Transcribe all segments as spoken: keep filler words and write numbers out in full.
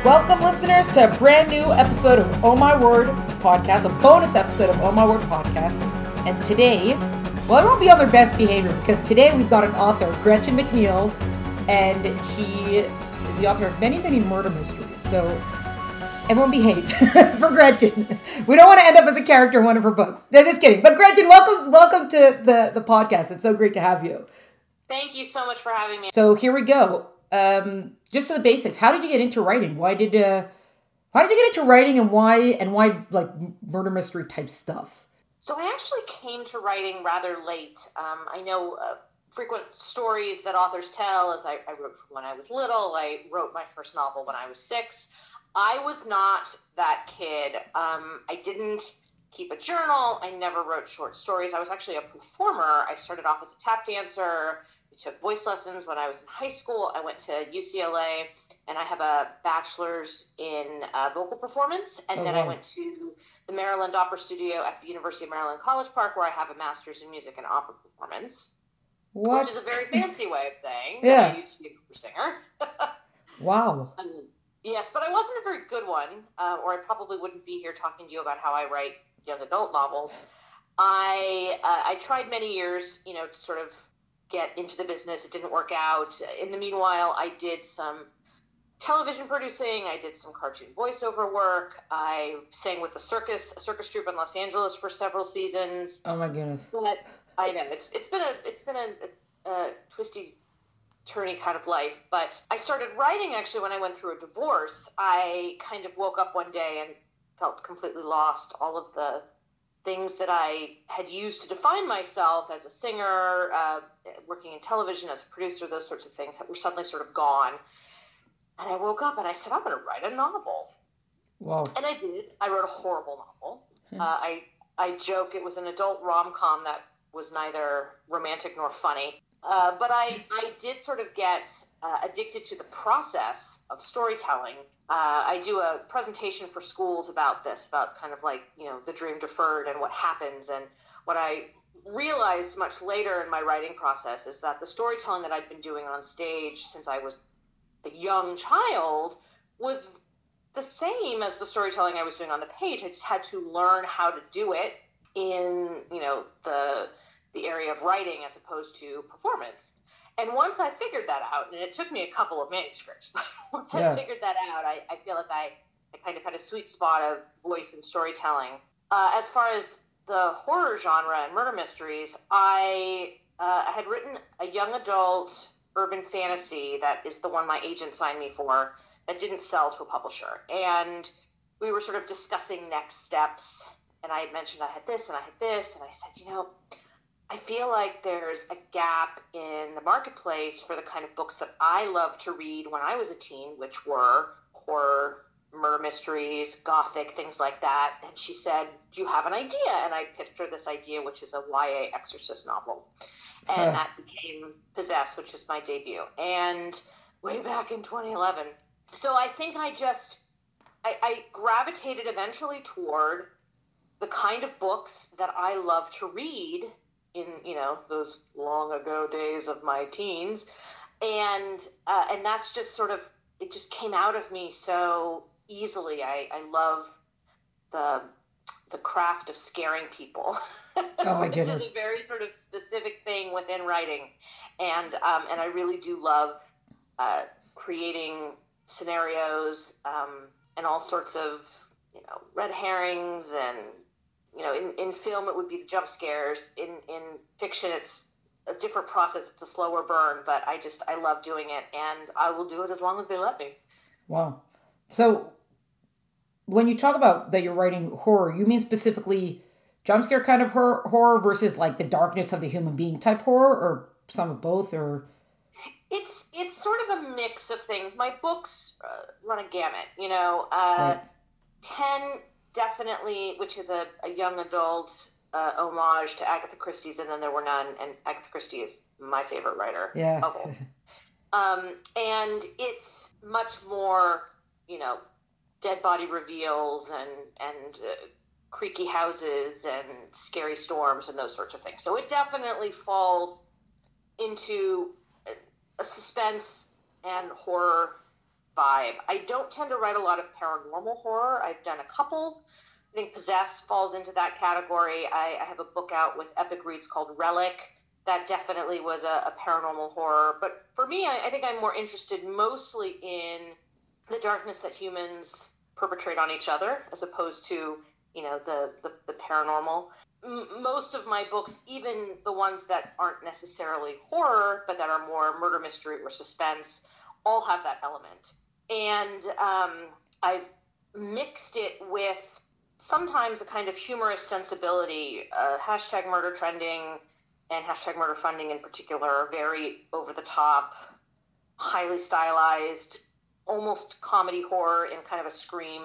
Welcome, listeners, to a brand new episode of Oh My Word Podcast, a bonus episode of Oh My Word Podcast. And today, well, everyone be on their best behavior because today we've got an author, Gretchen McNeil, and she is the author of many, many murder mysteries. So everyone behave for Gretchen. We don't want to end up as a character in one of her books. No, just kidding. But Gretchen, welcome, welcome to the, the podcast. It's so great to have you. Thank you so much for having me. So here we go. Um, just to the basics. How did you get into writing? Why did uh, How did you get into writing, and why and why like murder mystery type stuff? So I actually came to writing rather late. Um, I know uh, frequent stories that authors tell is I, I wrote when I was little. I wrote my first novel when I was six. I was not that kid. Um, I didn't keep a journal. I never wrote short stories. I was actually a performer. I started off as a tap dancer. I took voice lessons when I was in high school. I went to U C L A, and I have a bachelor's in uh, vocal performance. And oh, then wow. I went to the Maryland Opera Studio at the University of Maryland College Park, where I have a master's in music and opera performance. What? Which is a very fancy way of saying yeah. that I used to be an opera singer. Wow. Um, yes, but I wasn't a very good one, uh, or I probably wouldn't be here talking to you about how I write young adult novels. I uh, I tried many years, you know, to sort of get into the business. It didn't work out. In the meanwhile, I did some television producing. I did some cartoon voiceover work. I sang with the circus, a circus troupe in Los Angeles for several seasons. Oh my goodness! But I know it's it's been a it's been a, a, a twisty, turny kind of life. But I started writing actually when I went through a divorce. I kind of woke up one day and felt completely lost. All of the things that I had used to define myself as a singer, uh, working in television as a producer, those sorts of things were suddenly sort of gone. And I woke up and I said, I'm going to write a novel. Wow. And I did. I wrote a horrible novel. Hmm. Uh, I, I joke it was an adult rom-com that was neither romantic nor funny. Uh, but I, I did sort of get uh, addicted to the process of storytelling. Uh, I do a presentation for schools about this, about kind of like, you know, the dream deferred and what happens. And what I realized much later in my writing process is that the storytelling that I'd been doing on stage since I was a young child was the same as the storytelling I was doing on the page. I just had to learn how to do it in, you know, the the area of writing as opposed to performance. And once I figured that out, and it took me a couple of manuscripts, but once yeah. I figured that out, I, I feel like I, I kind of had a sweet spot of voice and storytelling. Uh, as far as the horror genre and murder mysteries, I, uh, I had written a young adult urban fantasy that is the one my agent signed me for that didn't sell to a publisher. And we were sort of discussing next steps, and I had mentioned I had this and I had this, and I said, you know, I feel like there's a gap in the marketplace for the kind of books that I loved to read when I was a teen, which were horror, murder mysteries, gothic, things like that. And she said, do you have an idea? And I pitched her this idea, which is a Y A exorcist novel. And huh. that became Possessed, which is my debut. And way back in twenty eleven. So I think I just, I, I gravitated eventually toward the kind of books that I love to read in, you know, those long ago days of my teens. And uh, and that's just sort of, it just came out of me so easily. I, I love the the craft of scaring people. Oh my goodness. Which is a very sort of specific thing within writing. And um, and I really do love uh, creating scenarios um, and all sorts of, you know, red herrings. And you know, in, in film, it would be the jump scares. In, in fiction, it's a different process. It's a slower burn, but I just, I love doing it, and I will do it as long as they let me. Wow. So when you talk about that you're writing horror, you mean specifically jump scare kind of horror, horror versus like the darkness of the human being type horror, or some of both, or? It's, it's sort of a mix of things. My books uh, run a gamut, you know, uh, right. ten... Definitely, which is a, a young adult uh, homage to Agatha Christie's And Then There Were None, and Agatha Christie is my favorite writer yeah. of all. Um, and it's much more, you know, dead body reveals and, and uh, creaky houses and scary storms and those sorts of things. So it definitely falls into a suspense and horror vibe. I don't tend to write a lot of paranormal horror. I've done a couple. I think Possessed falls into that category. I, I have a book out with Epic Reads called Relic. That definitely was a, a paranormal horror. But for me, I, I think I'm more interested mostly in the darkness that humans perpetrate on each other as opposed to, you know, the, the, the paranormal. M- most of my books, even the ones that aren't necessarily horror, but that are more murder mystery or suspense, all have that element. And um, I've mixed it with sometimes a kind of humorous sensibility. Uh, hashtag murder trending and hashtag murder funding in particular are very over the top, highly stylized, almost comedy horror in kind of a Scream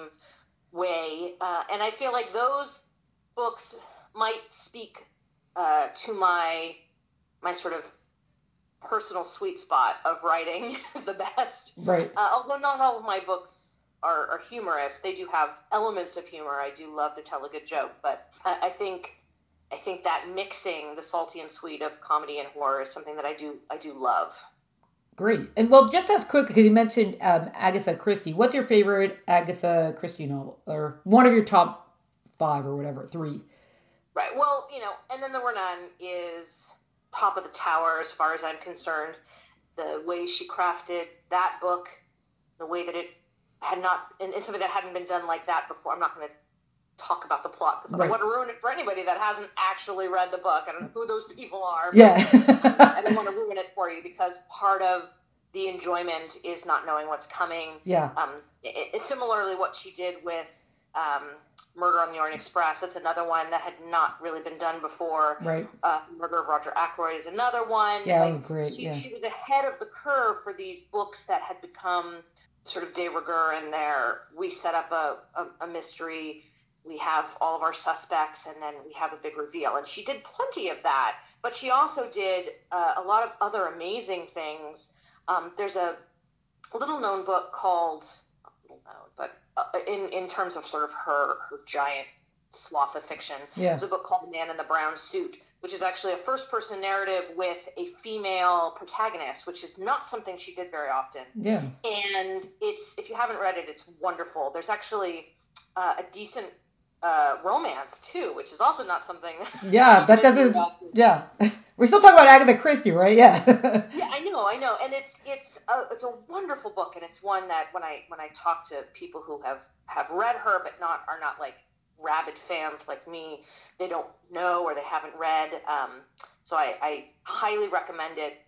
way. Uh, and I feel like those books might speak uh, to my my sort of personal sweet spot of writing the best. Right. Uh, although not all of my books are, are humorous, they do have elements of humor. I do love to tell a good joke, but I, I think I think that mixing the salty and sweet of comedy and horror is something that I do I do love. Great. And well, just as quick, because you mentioned um, Agatha Christie, what's your favorite Agatha Christie novel, or one of your top five or whatever, three? Right. Well, you know, And Then There Were None is top of the tower as far as I'm concerned. The way she crafted that book, the way that it had not, and, and something that hadn't been done like that before. I'm not going to talk about the plot because I don't Right. want to ruin it for anybody that hasn't actually read the book. I don't know who those people are. But Yeah. I don't want to ruin it for you because part of the enjoyment is not knowing what's coming. Yeah. Um, it, it, similarly, what she did with um, Murder on the Orient Express, that's another one that had not really been done before. Right. Uh, Murder of Roger Ackroyd is another one. Yeah, like, that was great. She, yeah. she was ahead of the curve for these books that had become sort of de rigueur in there. We set up a, a, a mystery. We have all of our suspects, and then we have a big reveal. And she did plenty of that, but she also did uh, a lot of other amazing things. Um, there's a little-known book called, little known, but uh, in, in terms of sort of her, her giant swath of fiction, Yeah. there's a book called The Man in the Brown Suit, which is actually a first-person narrative with a female protagonist, which is not something she did very often. Yeah. And it's, if you haven't read it, it's wonderful. There's actually uh, a decent uh, romance, too, which is also not something... Yeah, that doesn't... Yeah. We're still talking about Agatha Christie, right? Yeah. Yeah, I know, I know, and it's it's a it's a wonderful book, and it's one that when I when I talk to people who have, have read her but not are not like rabid fans like me, they don't know or they haven't read. Um, so I, I highly recommend it.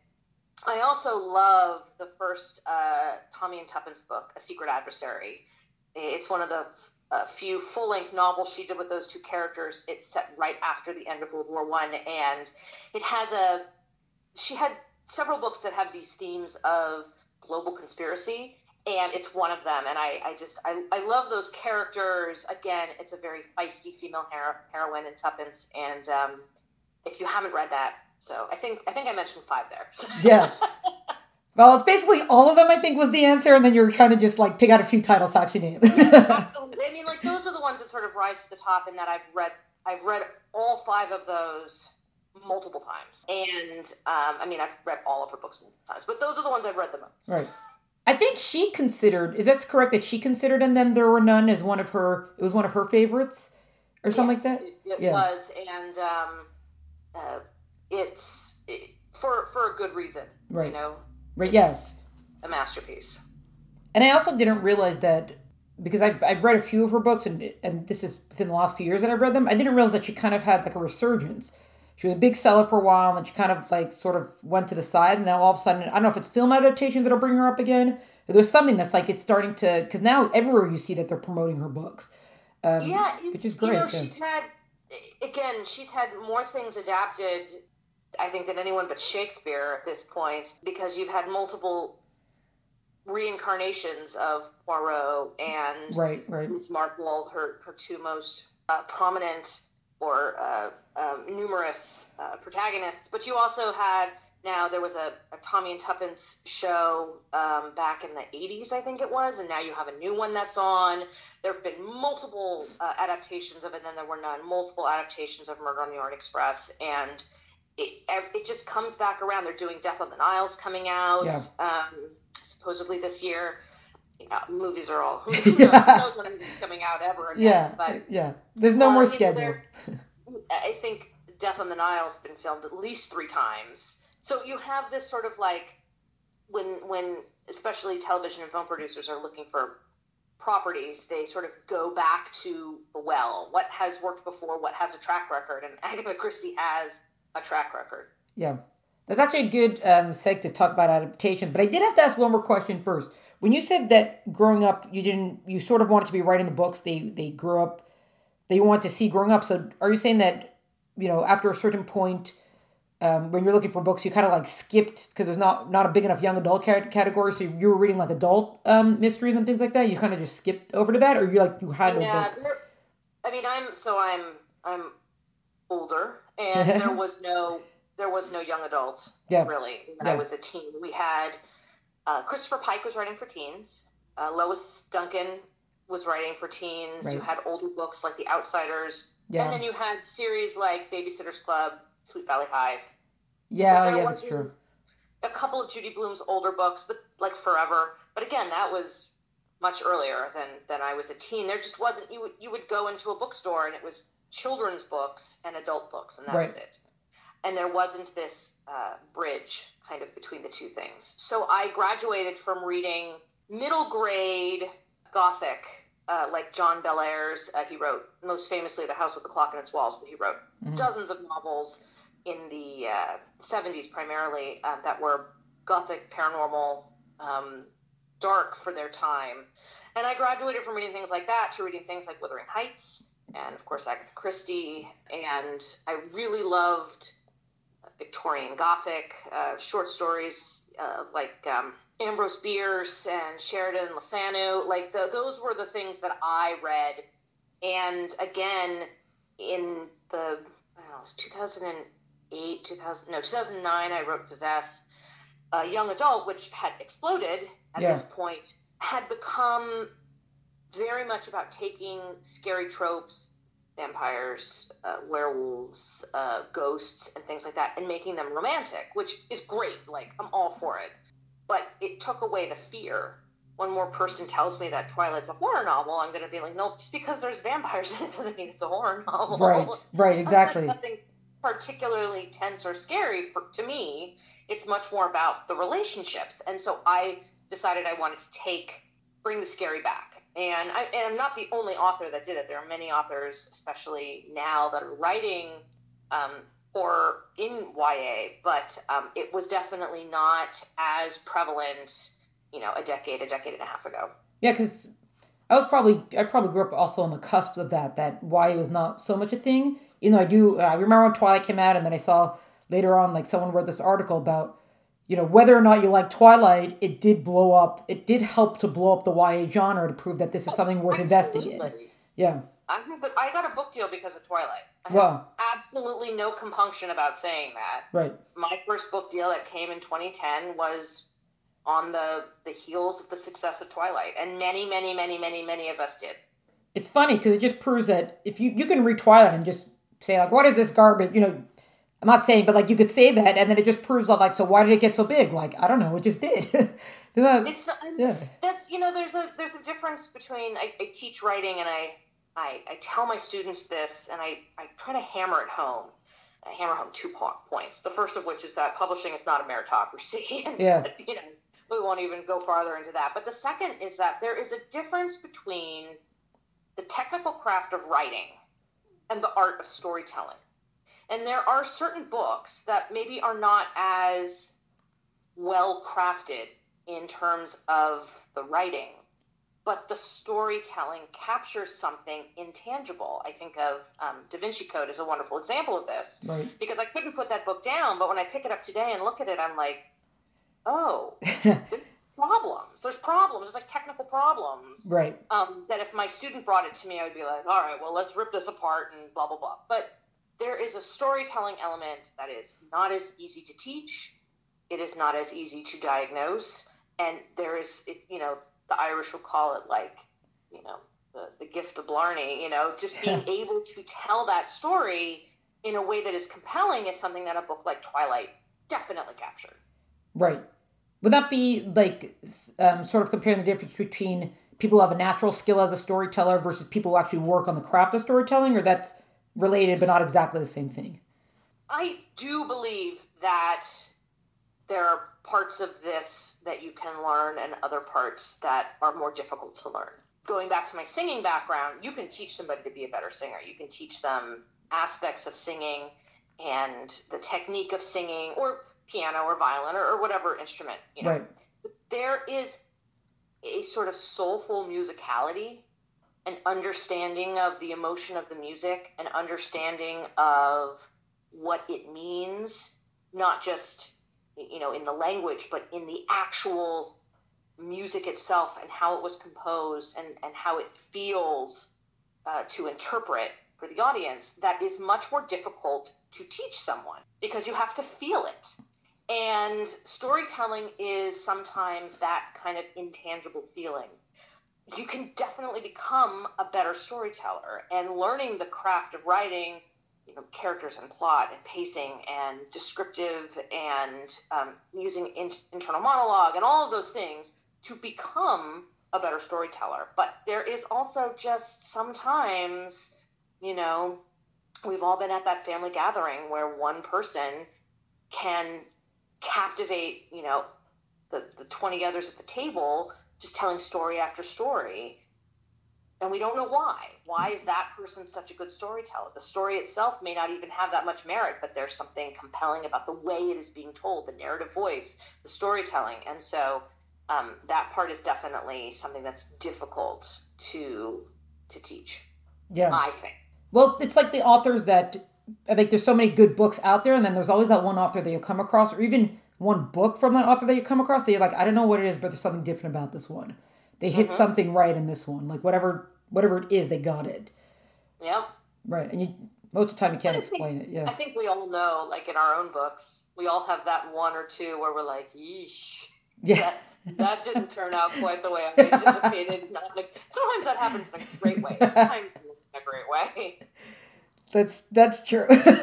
I also love the first uh, Tommy and Tuppence book, A Secret Adversary. It's one of the a few full-length novels she did with those two characters. It's set right after the end of World War One, and it has a. She had several books that have these themes of global conspiracy, and it's one of them. And I, I just, I, I love those characters. Again, it's a very feisty female hero, heroine in Tuppence, and um, if you haven't read that, so I think, I think I mentioned five there. Yeah. Well, it's basically all of them, I think, was the answer, and then you're trying to just, like, pick out a few titles to actually name. Yeah, absolutely. I mean, like, those are the ones that sort of rise to the top in that I've read I've read all five of those multiple times. And, um, I mean, I've read all of her books multiple times, but those are the ones I've read the most. Right. I think she considered, is that correct, that she considered And Then There Were None as one of her, it was one of her favorites, or something yes, like that? It, it yeah. was, and um, uh, it's, it, for, for a good reason, right. you know? Right, yeah. A masterpiece. And I also didn't realize that, because I've, I've read a few of her books, and and this is within the last few years that I've read them, I didn't realize that she kind of had like a resurgence. She was a big seller for a while, and then she kind of like sort of went to the side, and then all of a sudden, I don't know if it's film adaptations that'll bring her up again. There's something that's like it's starting to, because now everywhere you see that they're promoting her books. Um, yeah, which is great. You know, yeah. she's had, again, she's had more things adapted, I think, than anyone but Shakespeare at this point, because you've had multiple reincarnations of Poirot and right, right. Miz Marple, her, her two most uh, prominent or uh, um, numerous uh, protagonists. But you also had, now there was a, a Tommy and Tuppence show um, back in the eighties, I think it was, and now you have a new one that's on. There have been multiple uh, adaptations of it, and then there were none, multiple adaptations of Murder on the Orient Express, and it it just comes back around. They're doing Death on the Nile's coming out, Yeah. um, supposedly this year. Yeah, movies are all, who, who, knows, who knows when it's coming out ever again. Yeah, but, yeah. There's no uh, more you know, schedule. there- I think Death on the Nile has been filmed at least three times. So you have this sort of like, when, when especially television and film producers are looking for properties, they sort of go back to the well. What has worked before? What has a track record? And Agatha Christie has a track record. Yeah. That's actually a good um, seg to talk about adaptations. But I did have to ask one more question first. When you said that growing up, you didn't, you sort of wanted to be writing the books they, they grew up, that you want to see growing up. So are you saying that, you know, after a certain point, um, when you're looking for books, you kind of like skipped because there's not, not a big enough young adult category. So you were reading like adult um, mysteries and things like that. You kind of just skipped over to that, or you like, you had no Yeah, book? there- I mean, I'm, so I'm, I'm older, and there was no, there was no young adult, Yeah. really, when Yeah. I was a teen. We had, uh, Christopher Pike was writing for teens. Uh, Lois Duncan was writing for teens. Right. You had older books like The Outsiders. Yeah. And then you had series like Babysitter's Club, Sweet Valley High. Yeah, But there yeah, that's wasn't true. A couple of Judy Blume's older books, but like Forever. But again, that was much earlier than, than I was a teen. There just wasn't, you would, you would go into a bookstore and it was children's books and adult books, and that Right. was it. And there wasn't this uh, bridge kind of between the two things. So I graduated from reading middle grade Gothic, uh, like John Bellairs. Uh, he wrote, most famously, The House with the Clock in Its Walls, but he wrote Mhm. dozens of novels in the uh, seventies primarily uh, that were Gothic, paranormal, um, dark for their time. And I graduated from reading things like that to reading things like Wuthering Heights and, of course, Agatha Christie. And I really loved Victorian Gothic, uh, short stories uh, like um, Ambrose Bierce and Sheridan Le Fanu. Like the, those were the things that I read. And again, in the, I don't know, it was two thousand eight, two thousand, no, two thousand nine, I wrote Possess. Uh, Young Adult, which had exploded at Yeah. this point, had become very much about taking scary tropes, vampires, uh, werewolves, uh, ghosts, and things like that, and making them romantic, which is great. Like, I'm all for it. But it took away the fear. One more person tells me that Twilight's a horror novel, I'm going to be like, no, just because there's vampires in it doesn't mean it's a horror novel. Right, right, exactly. Nothing particularly tense or scary for, to me. It's much more about the relationships. And so I decided I wanted to take, bring the scary back. And, I, and I'm not the only author that did it. There are many authors, especially now, that are writing um, horror in Y A, but um, it was definitely not as prevalent, you know, a decade, a decade and a half ago. Yeah, because I was probably, I probably grew up also on the cusp of that, that Y A was not so much a thing. You know, I do, I remember when Twilight came out, and then I saw later on, like, someone wrote this article about, you know, whether or not you like Twilight, it did blow up, it did help to blow up the Y A genre to prove that this is something worth investing in. Absolutely. Yeah. I, but I got a book deal because of Twilight. I have Wow. absolutely no compunction about saying that. Right. My first book deal that came in twenty ten was on the, the heels of the success of Twilight. And many, many, many, many, many of us did. It's funny because it just proves that if you, you can read Twilight and just say, like, what is this garbage? You know, I'm not saying, but like you could say that, and then it just proves that, like, so why did it get so big? Like, I don't know, it just did. that, It's not, yeah. that, you know, there's a there's a difference between, I, I teach writing, and I, I I tell my students this, and I, I try to hammer it home. I hammer home two po- points. The first of which is that publishing is not a meritocracy. And, Yeah. you know, we won't even go farther into that. But the second is that there is a difference between the technical craft of writing and the art of storytelling. And there are certain books that maybe are not as well crafted in terms of the writing, but the storytelling captures something intangible. I think of um, Da Vinci Code as a wonderful example of this, Right. because I couldn't put that book down, but when I pick it up today and look at it, I'm like, oh, there's problems. There's problems. There's like technical problems. Right. Um, that if my student brought it to me, I would be like, all right, well, let's rip this apart and blah, blah, blah. But there is a storytelling element that is not as easy to teach. It is not as easy to diagnose. And there is, it, you know, the Irish will call it like, you know, the, the gift of Blarney, you know, just being able to tell that story in a way that is compelling is something that a book like Twilight definitely captured. Right. Would that be like um, sort of comparing the difference between people who have a natural skill as a storyteller versus people who actually work on the craft of storytelling, or that's related but not exactly the same thing? I do believe that there are parts of this that you can learn and other parts that are more difficult to learn. Going back to my singing background, you can teach somebody to be a better singer. You can teach them aspects of singing and the technique of singing, or piano or violin or, or whatever instrument, you know. Right. There is a sort of soulful musicality, an understanding of the emotion of the music, an understanding of what it means, not just, you know, in the language, but in the actual music itself and how it was composed and, and how it feels uh, to interpret for the audience, that is much more difficult to teach someone because you have to feel it. And storytelling is sometimes that kind of intangible feeling. You can definitely become a better storyteller, and learning the craft of writing, you know, characters and plot and pacing and descriptive and um, using in, internal monologue and all of those things to become a better storyteller. But there is also just sometimes, you know, we've all been at that family gathering where one person can captivate, you know, the, the twenty others at the table just telling story after story. And we don't know why. Why is that person such a good storyteller? The story itself may not even have that much merit, but there's something compelling about the way it is being told, the narrative voice, the storytelling. And so um, that part is definitely something that's difficult to to teach, Yeah. I think. Well, it's like the authors that, I think there's so many good books out there, and then there's always that one author that you'll come across, or even one book from that author that you come across, so you're like, I don't know what it is, but there's something different about this one. They hit mm-hmm. something right in this one. Like whatever whatever it is, they got it. Yep. Right. And you most of the time you can't I explain think, it. Yeah. I think we all know, like in our own books, we all have that one or two where we're like, yeesh. Yeah. That, that didn't turn out quite the way I anticipated. Not like, sometimes that happens in a great way. Sometimes in a great way. That's that's true.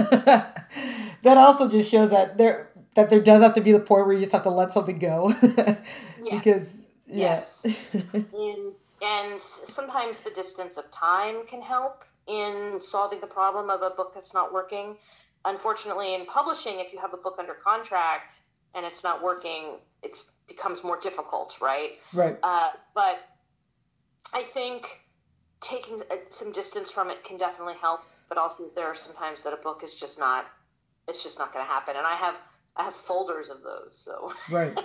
That also just shows that there that there does have to be the point where you just have to let something go. Yeah. Because yeah. Yes. and, and sometimes the distance of time can help in solving the problem of a book that's not working. Unfortunately, in publishing, if you have a book under contract and it's not working, it becomes more difficult, right? Right. Uh, but I think taking some distance from it can definitely help. But also, there are some times that a book is just not, it's just not going to happen. And I have, I have folders of those. So right.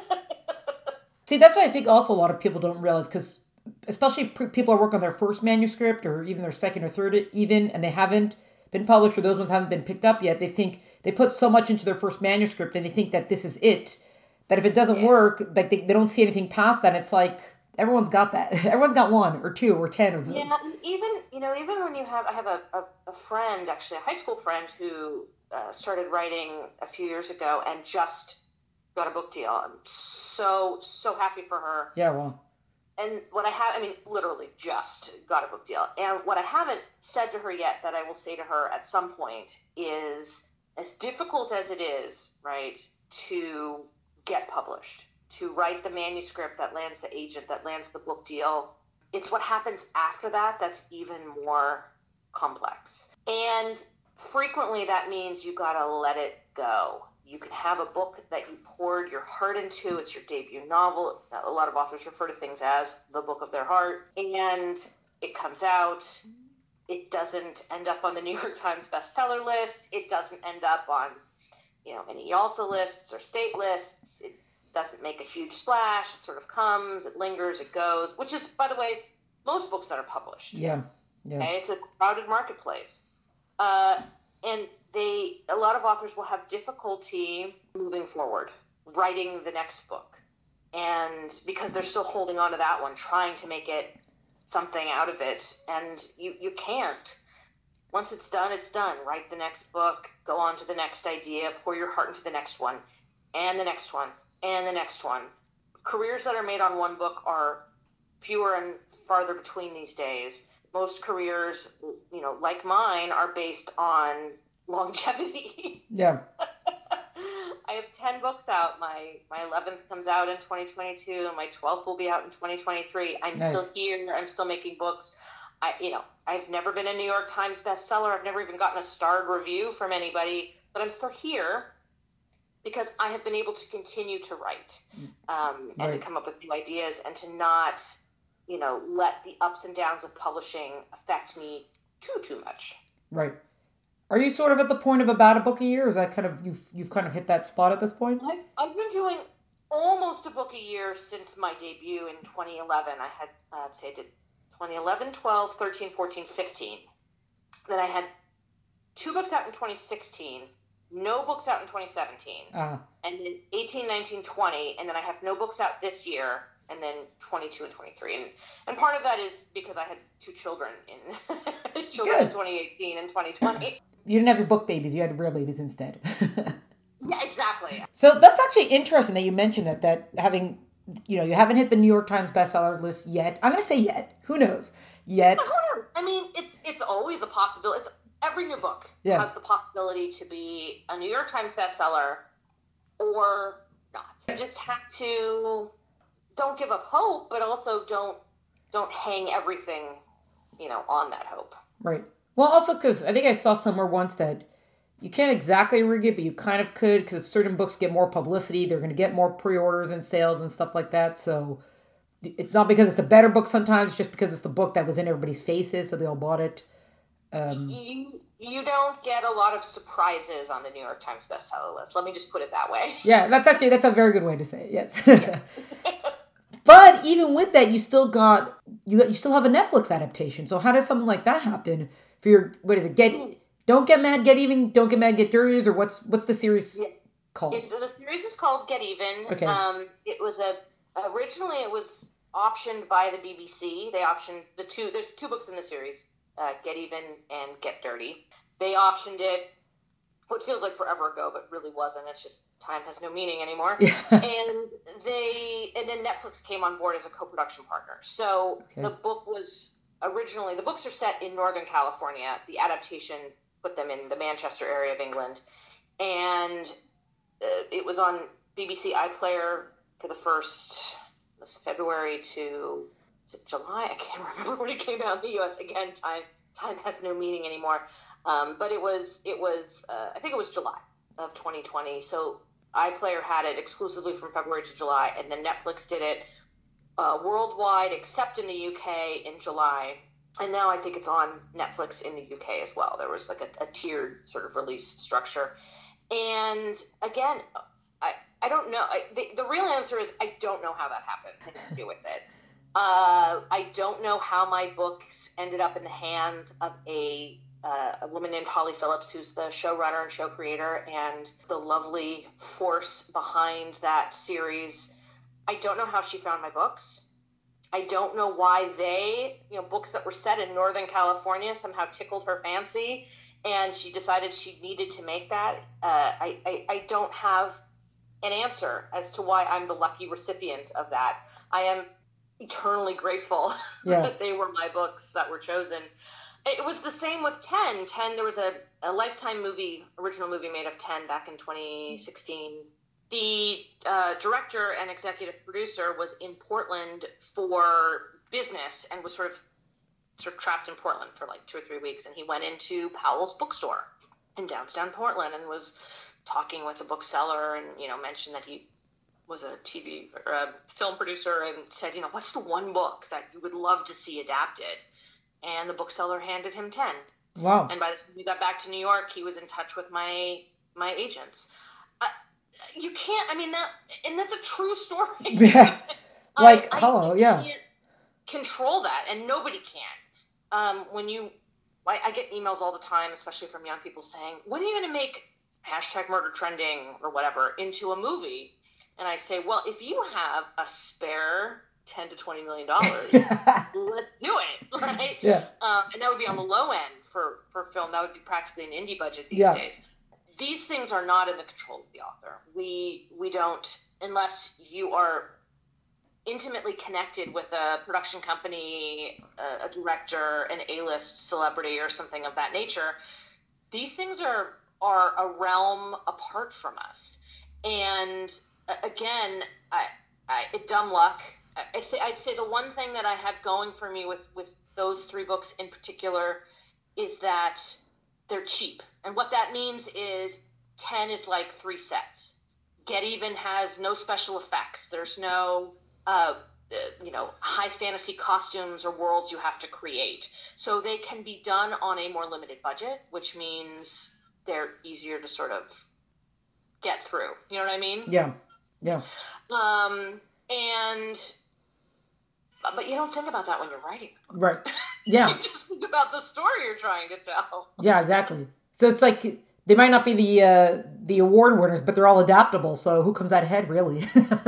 See, that's what I think also a lot of people don't realize, because especially if people are working on their first manuscript or even their second or third even, and they haven't been published or those ones haven't been picked up yet, they think they put so much into their first manuscript and they think that this is it, that if it doesn't yeah. work, like they, they don't see anything past that. It's like, everyone's got that. Everyone's got one or two or ten of those. Yeah, even, you know, even when you have, I have a, a, a friend, actually a high school friend who uh, started writing a few years ago and just got a book deal. I'm so, so happy for her. Yeah, well. And what I have, I mean, literally just got a book deal. And what I haven't said to her yet that I will say to her at some point is, as difficult as it is, right, to get published, to write the manuscript that lands the agent, that lands the book deal, it's what happens after that that's even more complex. And frequently that means you got to let it go. You can have a book that you poured your heart into. It's your debut novel. A lot of authors refer to things as the book of their heart. And it comes out. It doesn't end up on the New York Times bestseller list. It doesn't end up on, you know, any YALSA lists or state lists. It doesn't make a huge splash. It sort of comes, it lingers, it goes, which is, by the way, most books that are published. Yeah. Yeah. Okay? It's a crowded marketplace. Uh, and they, a lot of authors will have difficulty moving forward, writing the next book. And because they're still holding on to that one, trying to make it something out of it. And you, you can't. Once it's done, it's done. Write the next book, go on to the next idea, pour your heart into the next one, and the next one, and the next one. Careers that are made on one book are fewer and farther between these days. Most careers, you know, like mine, are based on longevity. Yeah. I have ten books out. My my eleventh comes out in twenty twenty-two, and my twelfth will be out in twenty twenty-three. I'm nice. Still here. I'm still making books. I, you know, I've never been a New York Times bestseller. I've never even gotten a starred review from anybody, but I'm still here because I have been able to continue to write um, and right. to come up with new ideas and to not, you know, let the ups and downs of publishing affect me too, too much. Right. Are you sort of at the point of about a book a year? Or is that kind of, you've, you've kind of hit that spot at this point? I've, I've been doing almost a book a year since my debut in twenty eleven. I had, uh, I'd say I did twenty eleven, twelve, thirteen, fourteen, fifteen. Then I had two books out in twenty sixteen, no books out in twenty seventeen, uh-huh. and then eighteen, nineteen, twenty, and then I have no books out this year, and then twenty-two and twenty-three. And and part of that is because I had two children in children Good. in twenty eighteen and twenty twenty. You didn't have your book babies, you had real babies instead. Yeah, exactly. So that's actually interesting that you mentioned that, that having... You know, you haven't hit the New York Times bestseller list yet. I'm going to say yet. Who knows? Yet. Who knows? I mean, it's it's always a possibility. It's every new book yeah. has the possibility to be a New York Times bestseller or not. You just have to don't give up hope, but also don't don't hang everything, you know, on that hope. Right. Well, also because I think I saw somewhere once that you can't exactly rig it, but you kind of could, because if certain books get more publicity, they're going to get more pre-orders and sales and stuff like that. So it's not because it's a better book sometimes, it's just because it's the book that was in everybody's faces, so they all bought it. Um, you, you don't get a lot of surprises on the New York Times bestseller list. Let me just put it that way. Yeah, that's actually, that's a very good way to say it, yes. Yeah. But even with that, you still got, you got, you still have a Netflix adaptation. So how does something like that happen for your, what is it, Get... Don't Get Mad, Get Even, Don't Get Mad, Get Dirty, or what's what's the series yeah. called? It's, the series is called Get Even. Okay. Um, it was a, originally it was optioned by the B B C. They optioned the two, there's two books in the series, uh, Get Even and Get Dirty. They optioned it, what feels like forever ago, but really wasn't. It's just time has no meaning anymore. Yeah. And they, and then Netflix came on board as a co-production partner. So okay. the book was originally, the books are set in Northern California. The adaptation put them in the Manchester area of England. And uh, it was on B B C iPlayer for the first, it was February to is it July? I can't remember when it came out in the U S. Again, time time has no meaning anymore. Um, but it was, it was uh, I think it was July of twenty twenty. So iPlayer had it exclusively from February to July, and then Netflix did it uh, worldwide, except in the U K in July. And now I think it's on Netflix in the U K as well. There was like a, a tiered sort of release structure. And again, I, I don't know. I, the, the real answer is I don't know how that happened to do with it. Uh, I don't know how my books ended up in the hands of a, uh, a woman named Holly Phillips, who's the showrunner and show creator and the lovely force behind that series. I don't know how she found my books. I don't know why they, you know, books that were set in Northern California somehow tickled her fancy, and she decided she needed to make that. Uh, I, I, I don't have an answer as to why I'm the lucky recipient of that. I am eternally grateful yeah. that they were my books that were chosen. It was the same with ten. ten, there was a, a Lifetime movie, original movie made of ten back in twenty sixteen. The uh, director and executive producer was in Portland for business and was sort of sort of trapped in Portland for like two or three weeks. And he went into Powell's bookstore in downtown Portland and was talking with a bookseller and, you know, mentioned that he was a T V or a film producer and said, you know, what's the one book that you would love to see adapted? And the bookseller handed him ten. Wow. And by the time we got back to New York, he was in touch with my my agents. You can't, I mean, that, and that's a true story. Yeah. Like, I, hello, I yeah. can't control that, and nobody can. Um, when you, I, I get emails all the time, especially from young people saying, when are you going to make hashtag murder trending or whatever into a movie? And I say, well, if you have a spare ten to twenty million dollars, let's do it, right? Yeah. Um, and that would be on the low end for, for film. That would be practically an indie budget these yeah. days. These things are not in the control of the author. We we don't, unless you are intimately connected with a production company, a, a director, an A-list celebrity, or something of that nature. These things are are a realm apart from us. And uh, again, I, I, dumb luck. I th- I'd say the one thing that I had going for me with, with those three books in particular is that they're cheap. And what that means is ten is like three sets. Get Even has no special effects. There's no, uh, uh, you know, high fantasy costumes or worlds you have to create. So they can be done on a more limited budget, which means they're easier to sort of get through. You know what I mean? Yeah. Yeah. Um, and, but you don't think about that when you're writing. Right. Yeah. You just think about the story you're trying to tell. Yeah, exactly. So it's like, they might not be the uh, the award winners, but they're all adaptable. So who comes out ahead, really?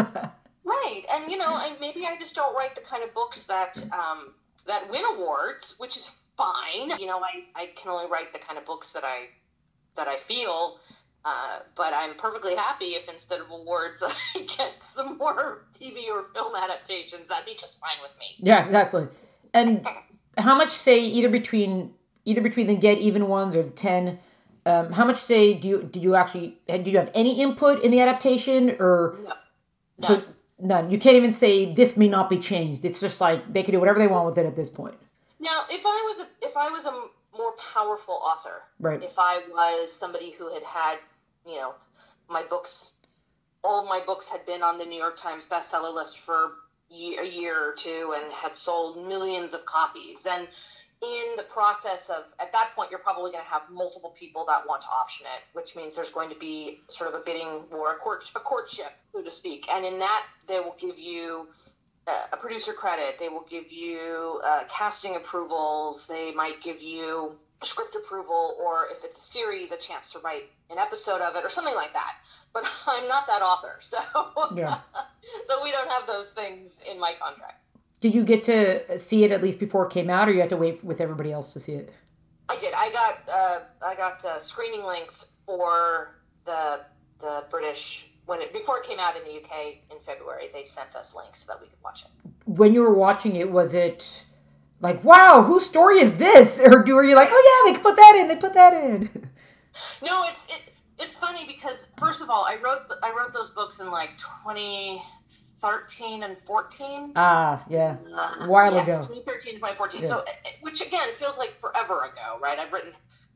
Right, and you know, and maybe I just don't write the kind of books that um, that win awards, which is fine. You know, I, I can only write the kind of books that I that I feel. Uh, but I'm perfectly happy if instead of awards I get some more T V or film adaptations. That'd be just fine with me. Yeah, exactly. And how much, say, either between either between the Get Even ones or the ten. Um, how much say do you did you actually did you have any input in the adaptation or no, none. So none? You can't even say this may not be changed. It's just like they can do whatever they want with it at this point. Now, if I was a, if I was a more powerful author, right? If I was somebody who had had, you know, my books, all of my books had been on the New York Times bestseller list for a year or two and had sold millions of copies, then in the process of, at that point, you're probably going to have multiple people that want to option it, which means there's going to be sort of a bidding war, a, court, a courtship, so to speak. And in that, they will give you uh, a producer credit. They will give you uh, casting approvals. They might give you script approval, or if it's a series, a chance to write an episode of it or something like that. But I'm not that author, so yeah. So we don't have those things in my contract. Did you get to see it at least before it came out, or you had to wait with everybody else to see it? I did. I got uh, I got uh, screening links for the the British when it before it came out in the U K in February. They sent us links so that we could watch it. When you were watching it, was it like, wow, whose story is this? Or were you like, oh yeah, they put that in, they put that in? No, it's it, it's funny because first of all, I wrote I wrote those books in like twenty thirteen and fourteen. Ah, yeah, uh, a while yes, ago. twenty thirteen to twenty fourteen. Yeah. So, which again, it feels like forever ago, right? I've written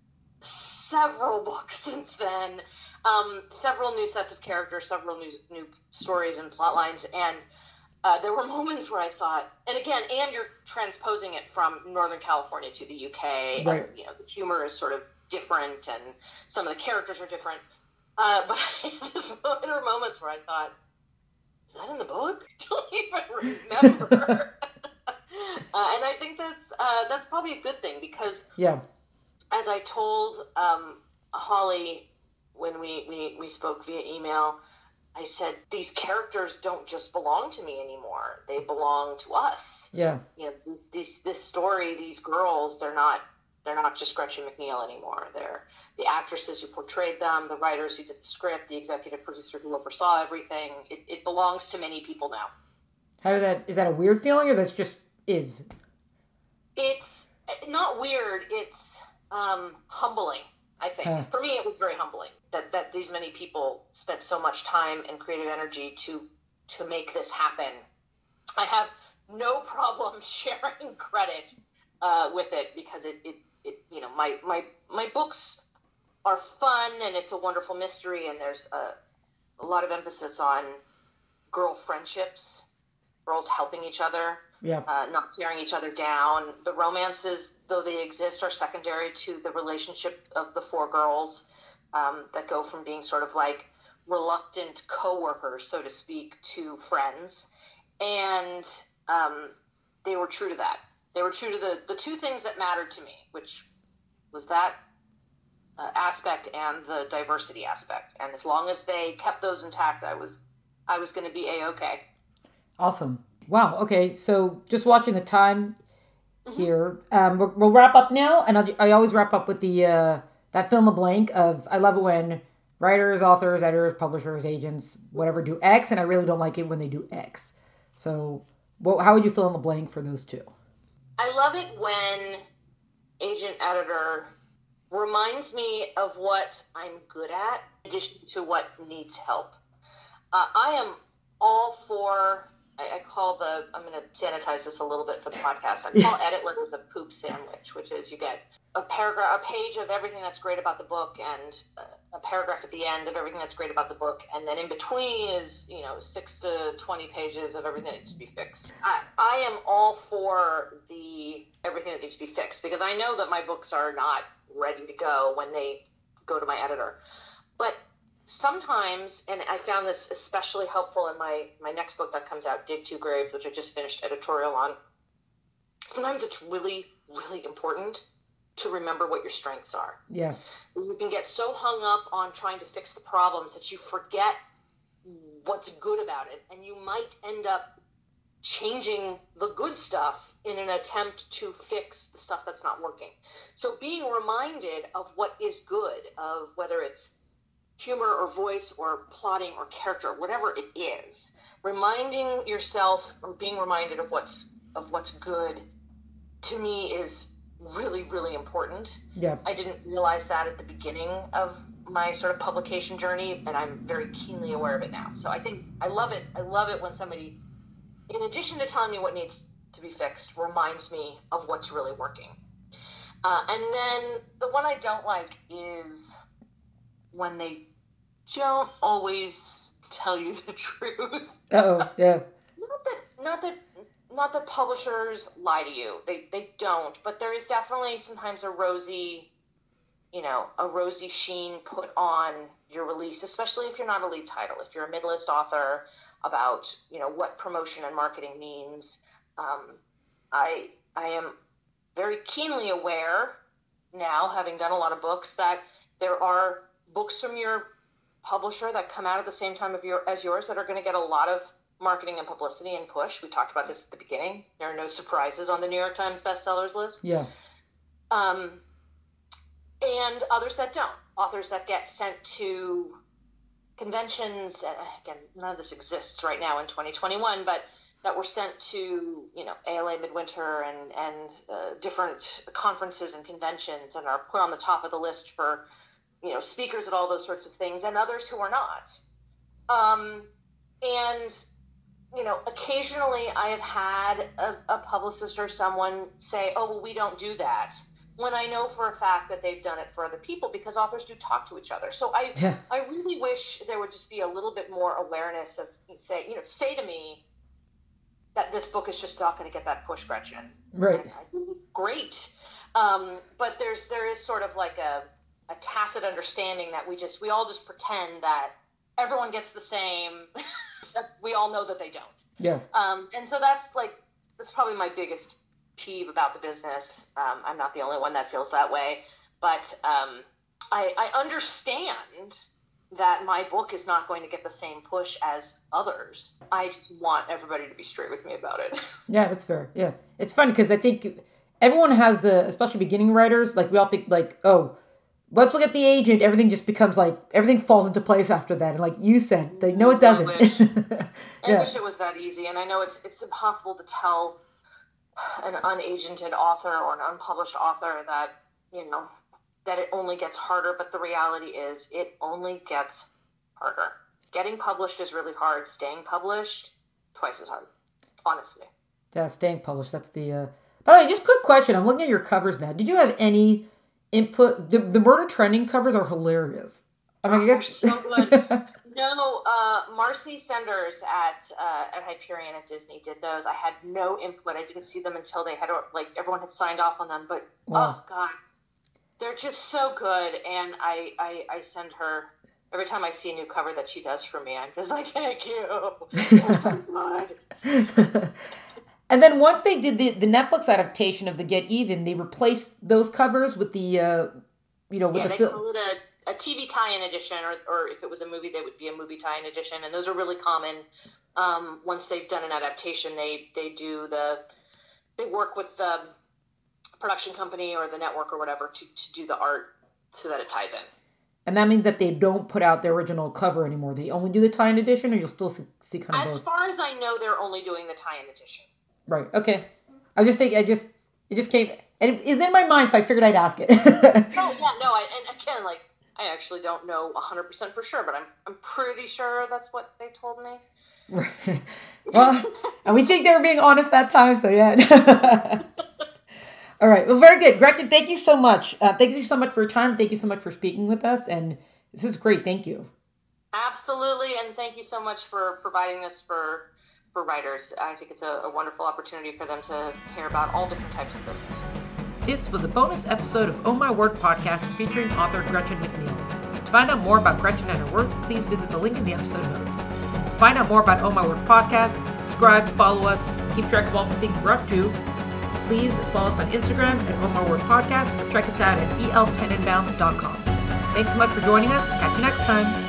several books since then, um, several new sets of characters, several new new stories and plot lines, and uh, there were moments where I thought, and again, and you're transposing it from Northern California to the U K, right. and, you know, the humor is sort of different, and some of the characters are different. Uh, but there were moments where I thought, is that in the book? I don't even remember. uh, and I think that's uh, that's probably a good thing because, yeah, as I told um, Holly when we, we, we spoke via email, I said, these characters don't just belong to me anymore. They belong to us. Yeah. You know, this this story, these girls, they're not they're not just Gretchen McNeil anymore. They're the actresses who portrayed them, the writers who did the script, the executive producer who oversaw everything. It, it belongs to many people now. How does that, is that a weird feeling or that's just is? It's not weird. It's um, humbling, I think. Huh. For me, it was very humbling that, that these many people spent so much time and creative energy to to make this happen. I have no problem sharing credit uh, with it because it, it, it, you know, my, my, my books are fun and it's a wonderful mystery, and there's a, a lot of emphasis on girl friendships, girls helping each other, yeah, uh, not tearing each other down. The romances, though they exist, are secondary to the relationship of the four girls um, that go from being sort of like reluctant co-workers, so to speak, to friends. And um, they were true to that. They were true to the, the two things that mattered to me, which was that uh, aspect and the diversity aspect. And as long as they kept those intact, I was I was going to be A-okay. Awesome. Wow. Okay. So just watching the time mm-hmm. here, um, we'll, we'll wrap up now. And I'll, I always wrap up with the uh, that fill in the blank of, I love it when writers, authors, editors, publishers, agents, whatever do X. And I really don't like it when they do X. So what, how would you fill in the blank for those two? I love it when agent editor reminds me of what I'm good at in addition to what needs help. Uh, I am all for, I, I call the, I'm going to sanitize this a little bit for the podcast. I call Edit Letters a poop sandwich, which is you get a paragraph, a page of everything that's great about the book and a paragraph at the end of everything that's great about the book. And then in between is, you know, six to twenty pages of everything that needs to be fixed. I, I am all for the everything that needs to be fixed because I know that my books are not ready to go when they go to my editor. But sometimes, and I found this especially helpful in my, my next book that comes out, Dig Two Graves, which I just finished editorial on. Sometimes it's really, really important to remember what your strengths are. Yeah. You can get so hung up on trying to fix the problems that you forget what's good about it, and you might end up changing the good stuff in an attempt to fix the stuff that's not working. So being reminded of what is good, of whether it's humor or voice or plotting or character, whatever it is, reminding yourself or being reminded of what's of what's good, to me is really, really important. Yeah. I didn't realize that at the beginning of my sort of publication journey, and I'm very keenly aware of it now. So I think I love it. I love it when somebody, in addition to telling me what needs to be fixed, reminds me of what's really working. Uh, and then the one I don't like is when they don't always tell you the truth. Uh-oh, yeah. Not that, not that, not that publishers lie to you. They they don't. But there is definitely sometimes a rosy, you know, a rosy sheen put on your release, especially if you're not a lead title. If you're a mid-list author, about, you know, what promotion and marketing means. Um, I I am very keenly aware now, having done a lot of books, that there are books from your publisher that come out at the same time of your, as yours that are going to get a lot of marketing and publicity and push. We talked about this at the beginning. There are no surprises on the New York Times bestsellers list. Yeah. Um, and others that don't. Authors that get sent to conventions. Again, none of this exists right now in twenty twenty-one, but that were sent to, you know, A L A Midwinter and, and uh, different conferences and conventions and are put on the top of the list for, you know, speakers at all those sorts of things, and others who are not. Um, and, you know, occasionally I have had a, a publicist or someone say, oh, well, we don't do that, when I know for a fact that they've done it for other people, because authors do talk to each other. So I yeah. I really wish there would just be a little bit more awareness of, say, you know, say to me that this book is just not going to get that push, Gretchen. Right. And I think, great. Um, but there's there is sort of like a, a tacit understanding that we just, we all just pretend that everyone gets the same. We all know that they don't. Yeah. Um, and so that's like, that's probably my biggest peeve about the business. Um, I'm not the only one that feels that way, but um, I, I understand that my book is not going to get the same push as others. I just want everybody to be straight with me about it. Yeah, that's fair. Yeah. It's fun because I think everyone has the, especially beginning writers, like we all think like, oh, once we get the agent, everything just becomes like, everything falls into place after that. And like you said, they know it doesn't. I wish, yeah. I wish it was that easy. And I know it's it's impossible to tell an unagented author or an unpublished author that, you know, that it only gets harder. But the reality is it only gets harder. Getting published is really hard. Staying published, twice as hard, honestly. Yeah, staying published. That's the... Uh... By the way, just quick question. I'm looking at your covers now. Did you have any input? The, the Murder Trending covers are hilarious. I mean, oh, I guess... They're so good. No, uh, Marcy Senders at uh, at Hyperion at Disney did those. I had no input. I didn't see them until they had, like, everyone had signed off on them. But, wow. Oh, God. They're just so good. And I, I, I send her... Every time I see a new cover that she does for me, I'm just like, thank you. They're so good. And then once they did the, the Netflix adaptation of the Get Even, they replaced those covers with the, uh, you know, with yeah, the they film. call it a, a T V tie-in edition, or, or if it was a movie, they would be a movie tie-in edition. And those are really common. Um, once they've done an adaptation, they, they do the, they work with the production company or the network or whatever to, to do the art so that it ties in. And that means that they don't put out the original cover anymore. They only do the tie-in edition, or you'll still see, see kind of As both? far as I know, they're only doing the tie-in edition. Right. Okay. I was just thinking, I just, it just came, and it is in my mind, so I figured I'd ask it. Oh, yeah, no, I, and again, like, I actually don't know one hundred percent for sure, but I'm I'm pretty sure that's what they told me. Right. Well, and we think they were being honest that time, so yeah. All right. Well, very good. Gretchen, thank you so much. Uh, thank you so much for your time. Thank you so much for speaking with us. And this is great. Thank you. Absolutely. And thank you so much for providing this for for writers. I think it's a, a wonderful opportunity for them to hear about all different types of business. This was a bonus episode of Oh My Word podcast featuring author Gretchen McNeil. To find out more about Gretchen and her work, please visit the link in the episode notes. To find out more about Oh My Word podcast, subscribe, follow us, keep track of all the things we're up to, please follow us on Instagram at Oh My Word Podcast or check us out at e l ten inbound dot com. Thanks so much for joining us. Catch you next time.